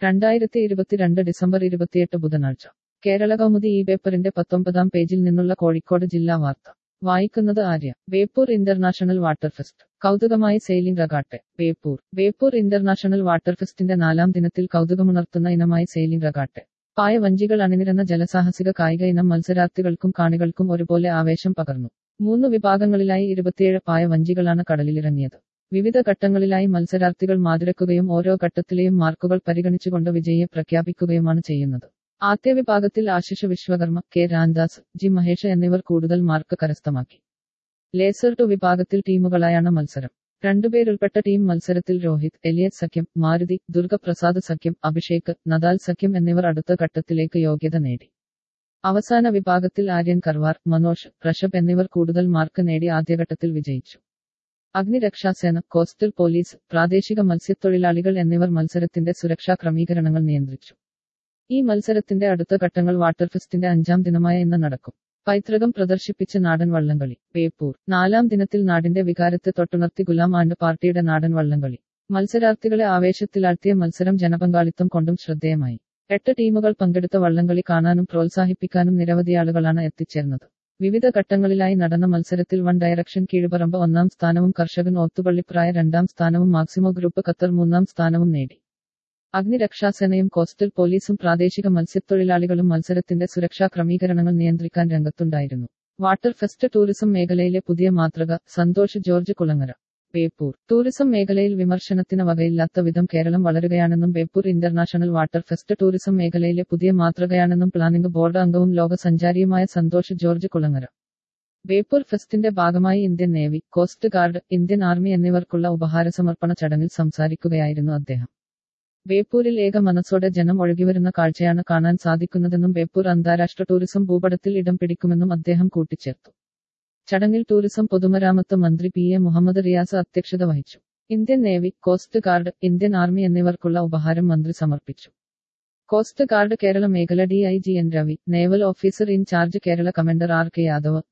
2022 December 28 ബുധനാഴ്ച കേരള കൗമുദി ഈ പേപ്പറിന്റെ 19-ാം പേജിൽ നിന്നുള്ള കോഴിക്കോട് ജില്ലാ വാർത്ത വായിക്കുന്നത് Arya. Beypore international water fest കൗതുകമായി sailing regatta. Beypore international water ഫെസ്റ്റിന്റെ 4-ാം ദിനത്തിൽ കൗതുകമുണർത്തുന്ന ഇനമായി സെയിലിംഗ് റഗാട്ടെ. പായ വഞ്ചികൾ അണിനിരന്ന ജലസാഹസിക കായിക ഇനം മത്സരാർത്ഥികൾക്കും കാണികൾക്കും ഒരുപോലെ ആവേശം പകർന്നു. 3 വിഭാഗങ്ങളിലായി 27 പായ വഞ്ചികളാണ് കടലിലിറങ്ങിയത്. വിവിധ ഘട്ടങ്ങളിലായി മത്സരാർത്ഥികൾ മാതിരക്കുകയും ഓരോ ഘട്ടത്തിലെയും മാർക്കുകൾ പരിഗണിച്ചുകൊണ്ട് വിജയിയെ പ്രഖ്യാപിക്കുകയുമാണ് ചെയ്യുന്നത്. ആദ്യ വിഭാഗത്തിൽ ആശിഷ് വിശ്വകർമ്മ, കെ രാംദാസ്, ജി മഹേഷ് എന്നിവർ കൂടുതൽ മാർക്ക് കരസ്ഥമാക്കി. ലേസർ 2 വിഭാഗത്തിൽ ടീമുകളായാണ് മത്സരം. 2 പേരുൾപ്പെട്ട ടീം മത്സരത്തിൽ രോഹിത്, എലിയറ്റ് സഖ്യം, മാരുതി, ദുർഗപ്രസാദ് സഖ്യം, അഭിഷേക്, നദാൽ സഖ്യം എന്നിവർ അടുത്ത ഘട്ടത്തിലേക്ക് യോഗ്യത നേടി. അവസാന വിഭാഗത്തിൽ ആര്യൻ കർവാർ, മനോജ്, ഋഷഭ് എന്നിവർ കൂടുതൽ മാർക്ക് നേടി ആദ്യഘട്ടത്തിൽ വിജയിച്ചു. അഗ്നിരക്ഷാസേന, കോസ്റ്റൽ പോലീസ്, പ്രാദേശിക മത്സ്യത്തൊഴിലാളികൾ എന്നിവർ മത്സരത്തിന്റെ സുരക്ഷാ ക്രമീകരണങ്ങൾ നിയന്ത്രിച്ചു. ഈ മത്സരത്തിന്റെ അടുത്ത ഘട്ടങ്ങൾ വാട്ടർ ഫെസ്റ്റിന്റെ 5-ാം ദിനമായ ഇന്ന് നടക്കും. പൈതൃകം പ്രദർശിപ്പിച്ച് നാടൻ വള്ളംകളി. ബേപ്പൂർ 4-ാം ദിനത്തിൽ നാടിന്റെ വികാരത്തെ തൊട്ടുണർത്തി ഗുലാം ആൻഡ് പാർട്ടിയുടെ നാടൻ വള്ളംകളി. മത്സരാർത്ഥികളെ ആവേശത്തിലാഴ്ത്തിയ മത്സരം ജനപങ്കാളിത്തം കൊണ്ടും ശ്രദ്ധേയമായി. 8 ടീമുകൾ പങ്കെടുത്ത വള്ളംകളി കാണാനും പ്രോത്സാഹിപ്പിക്കാനും നിരവധിയാളുകളാണ് എത്തിച്ചേർന്നത്. വിവിധ ഘട്ടങ്ങളിലായി നടന്ന മത്സരത്തിൽ വൺ ഡയറക്ഷൻ കീഴുപറമ്പ് 1-ാം സ്ഥാനവും കർഷകൻ ഓത്തുപള്ളിപ്രായ 2-ാം സ്ഥാനവും മാക്സിമോ ഗ്രൂപ്പ് ഖത്തർ 3-ാം സ്ഥാനവും നേടി. അഗ്നിരക്ഷാസേനയും കോസ്റ്റൽ പോലീസും പ്രാദേശിക മത്സ്യത്തൊഴിലാളികളും മത്സരത്തിന്റെ സുരക്ഷാ ക്രമീകരണങ്ങൾ നിയന്ത്രിക്കാൻ രംഗത്തുണ്ടായിരുന്നു. വാട്ടർ ഫെസ്റ്റ് ടൂറിസം മേഖലയിലെ പുതിയ മാതൃക. സന്തോഷ് ജോർജ് കുളങ്ങര. ബേപ്പൂർ ടൂറിസം മേഖലയിൽ വിമർശനത്തിന് വകയില്ലാത്ത വിധം കേരളം വളരുകയാണെന്നും Beypore international water fest tourism മേഖലയിലെ പുതിയ മാതൃകയാണെന്നും പ്ലാനിംഗ് ബോർഡ് അംഗവും ലോക സഞ്ചാരിയുമായ സന്തോഷ് ജോർജ് കുളങ്ങര. ബേപ്പൂർ ഫെസ്റ്റിന്റെ ഭാഗമായി Indian navy, coast guard, Indian army എന്നിവർക്കുള്ള ഉപഹാരസമർപ്പണ ചടങ്ങിൽ സംസാരിക്കുകയായിരുന്നു അദ്ദേഹം. ബേപ്പൂരിൽ ഏക മനസ്സോടെ ജനം ഒഴുകിവരുന്ന കാഴ്ചയാണ് കാണാൻ സാധിക്കുന്നതെന്നും ബേപ്പൂർ അന്താരാഷ്ട്ര ടൂറിസം ഭൂപടത്തിൽ ഇടം പിടിക്കുമെന്നും അദ്ദേഹം കൂട്ടിച്ചേർത്തു. ചടങ്ങിൽ ടൂറിസം പൊതുമരാമത്ത് മന്ത്രി പി.എ. മുഹമ്മദ് റിയാസ് അധ്യക്ഷത വഹിച്ചു. Indian navy, coast guard, Indian army എന്നിവർക്കുള്ള ഉപഹാരം മന്ത്രി സമർപ്പിച്ചു. കോസ്റ്റ് ഗാർഡ് കേരള മേഖല DIG N Ravi, naval officer in charge Kerala commander R.K. Yadav,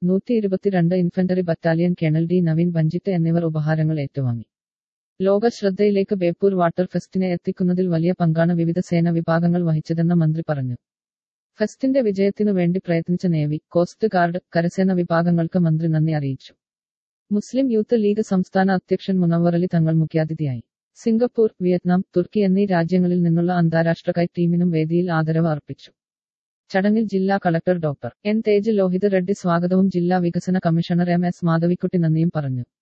122 infantry battalion colonel D. Naveen Banjit എന്നിവർ ഉപഹാരങ്ങൾ ഏറ്റുവാങ്ങി. ലോക ശ്രദ്ധയിലേക്ക് ബേപ്പൂർ വാട്ടർ ഫെസ്റ്റിനെ എത്തിക്കുന്നതിൽ വലിയ പങ്കാണ് വിവിധ സേന വിഭാഗങ്ങൾ വഹിച്ചതെന്ന് മന്ത്രി പറഞ്ഞു. ഫെസ്റ്റിന്റെ വിജയത്തിനു വേണ്ടി പ്രയത്നിച്ച നേവി, കോസ്റ്റ് ഗാർഡ്, കരസേന വിഭാഗങ്ങൾക്ക് മന്ത്രി നന്ദി അറിയിച്ചു. മുസ്ലിം യൂത്ത് ലീഗ് സംസ്ഥാന അധ്യക്ഷൻ മുനവ്വറലി തങ്ങൾ മുഖ്യാതിഥിയായി. സിംഗപ്പൂർ, വിയറ്റ്നാം, തുർക്കി എന്നീ രാജ്യങ്ങളിൽ നിന്നുള്ള അന്താരാഷ്ട്ര കൈറ്റ് ടീമിനും വേദിയിൽ ആദരവ് അർപ്പിച്ചു. ചടങ്ങിൽ ജില്ലാ collector doctor N Tej Lohit Reddy സ്വാഗതവും ജില്ലാ വികസന കമ്മീഷണർ M.S. മാധവിക്കുട്ടി നന്ദിയും പറഞ്ഞു.